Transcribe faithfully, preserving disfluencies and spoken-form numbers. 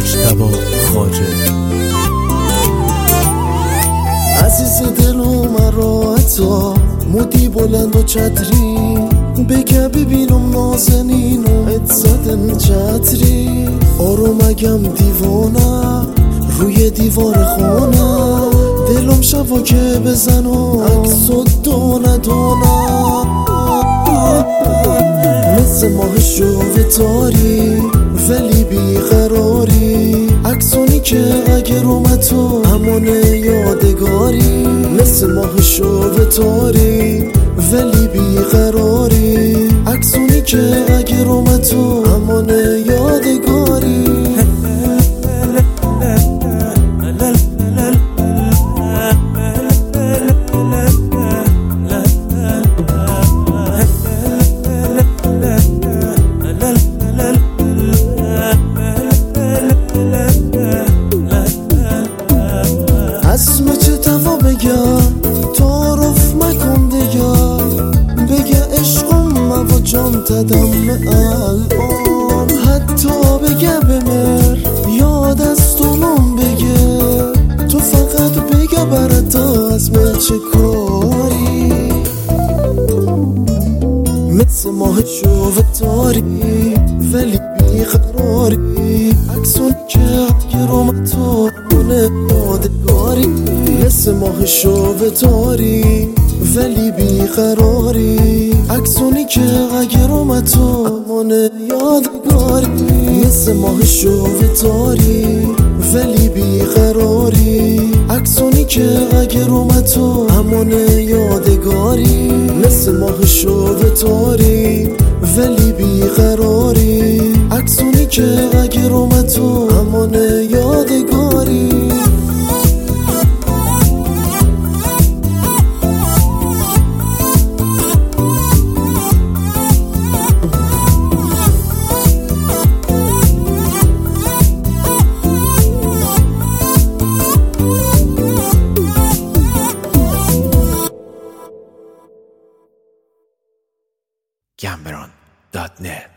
مجتبی خواجه. عزیز دلو مرا عطا مودی بلند و چتری بگه ببینم نازنین و اتزدن چتری آرومگم دیوانه روی دیوار خونه دلم شبا که بزن و عکس و دونه دونه مثل ماه شوه تاری ولی بیقراری عکسونی که اگر اومد تو همان یادگاری مثل ماه شوه تاری ولی بیقراری عکسونی که اگر اومد تو همان یادگاری اسم چه توا بگم تعارف مکن دیگه بگه عشقم و جان تدم الان حتی بگه بمر یاد از تو من بگه تو فقط بگه برات از من چه کاری مثل ماه شوه تاری ولی بیقراری عکسون که گرم تو همونه یادگاری مثل ماه شوه تاری ولی بیقراری عکسونی که اگر اومد تو همونه یادگاری مثل ماه شوه تاری ولی بیقراری عکسونی که اگر اومد تو همونه یادگاری مثل ماه شوه تاری ولی بیقراری عکسونی که اگر اومد تو همونه یادگاری گمبران دات نت